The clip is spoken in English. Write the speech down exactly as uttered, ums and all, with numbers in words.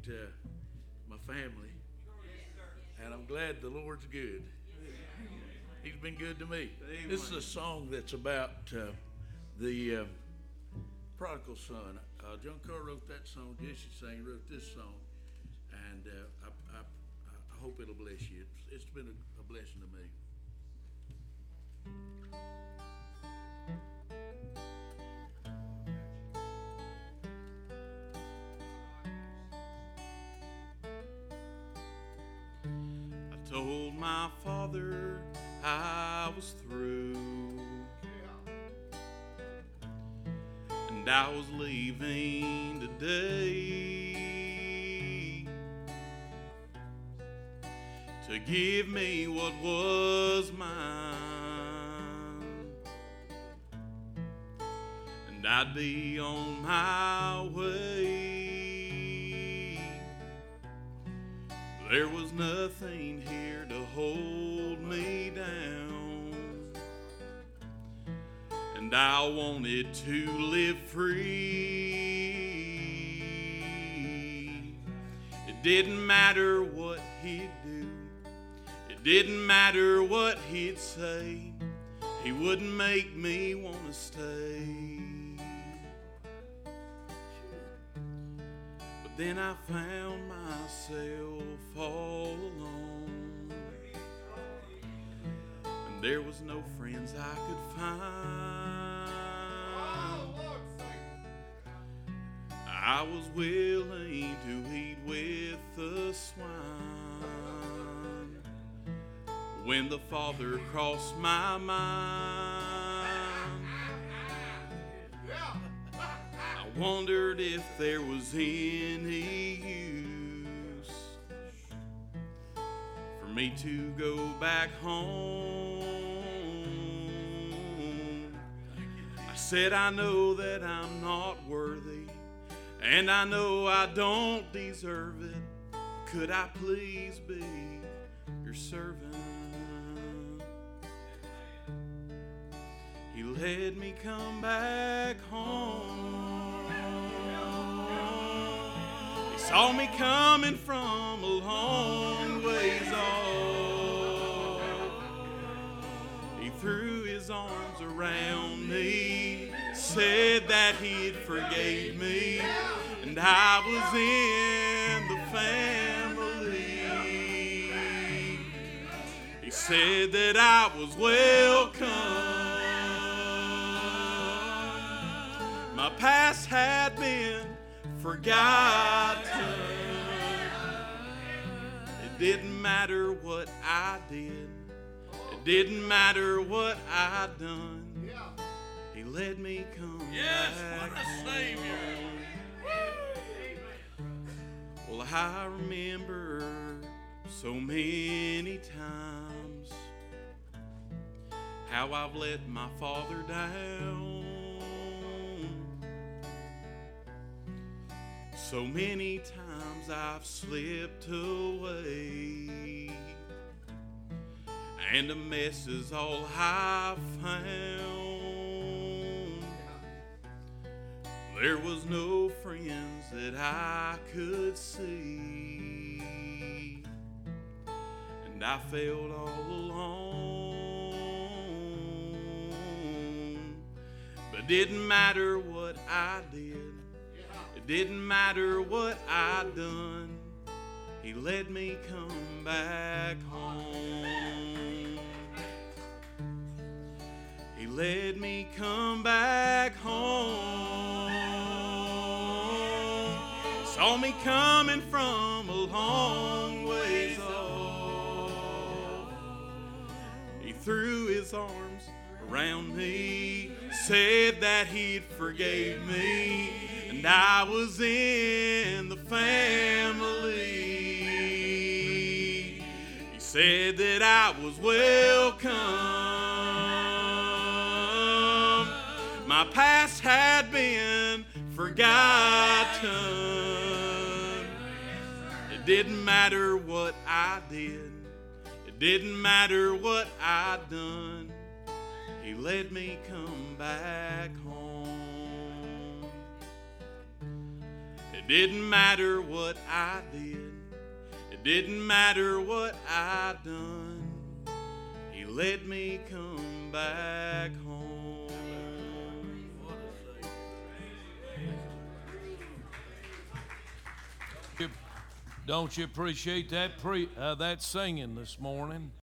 uh, my family, and I'm glad the Lord's good. He's been good to me. Amen. This is a song that's about uh, the uh, prodigal son. Uh, John Carr wrote that song. Jesse sang wrote this song, and uh, I, I, I hope it'll bless you. It's, it's been a, a blessing to me. I told my father I was through, and I was leaving today to give me what was mine, and I'd be on my way. There was nothing here to hold me down, and I wanted to live free. It didn't matter what he'd do, it didn't matter what he'd say, he wouldn't make me want to stay. But then I found myself all alone, and there was no friends I could find. I was willing to eat with the swine when the Father crossed my mind. I wondered if there was any use for me to go back home. I said, I know that I'm not worthy, and I know I don't deserve it. Could I please be your servant? He let me come back home. He saw me coming from a long ways off. He threw his arms around me, said that he'd forgave me, and I was in the family. He said that I was welcome. My past had been forgotten. It didn't matter what I did, it didn't matter what I'd done. He let me come yes, back what a Savior. Well, I remember so many times how I've let my father down. So many times I've slipped away, and a mess is all I've found. There was no friends that I could see, and I felt all alone. But it didn't matter what I did, it didn't matter what I'd done. He let me come back home. He let me come back home. Saw me coming from a long ways off. He threw his arms around me, said that he'd forgave me, and I was in the family. He said that I was welcome. My past had been forgotten. It didn't matter what I did, it didn't matter what I'd done. He let me come back home. It It didn't matter what I did. It didn't matter what I done. He let me come back home. Don't you appreciate that pre uh, that singing this morning?